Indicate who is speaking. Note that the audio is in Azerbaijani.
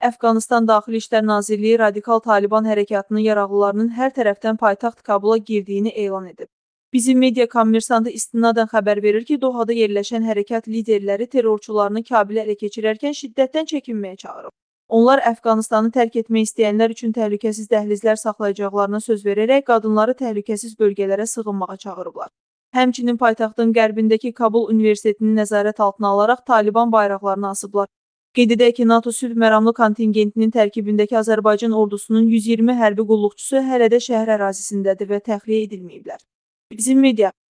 Speaker 1: Əfqanıstan Daxili İşlər Nazirliyi radikal Taliban hərəkatının yaraqlılarının hər tərəfdən paytaxt Kabula girdiyini elan edib. Bizim media kommersantı istinadən xəbər verir ki, Dohada yerləşən hərəkat liderləri terrorçularını Kabilə ələ keçirərkən şiddətdən çəkinməyə çağırıb. Onlar Əfqanistanı tərk etmək istəyənlər üçün təhlükəsiz dəhlizlər saxlayacaqlarına söz verərək qadınları təhlükəsiz bölgələrə sığınmağa çağırıblar. Həmçinin paytaxtın qərbindəki Kabul Universitetini nəzarət altına alaraq Taliban bayraqlarını asıblar. Qeyd edək ki, NATO sülh məramlı kontingentinin tərkibindəki Azərbaycan ordusunun 120 hərbi qulluqçusu hələ də şəhər ərazisindədir və təxliyə edilməyiblər. Bizim media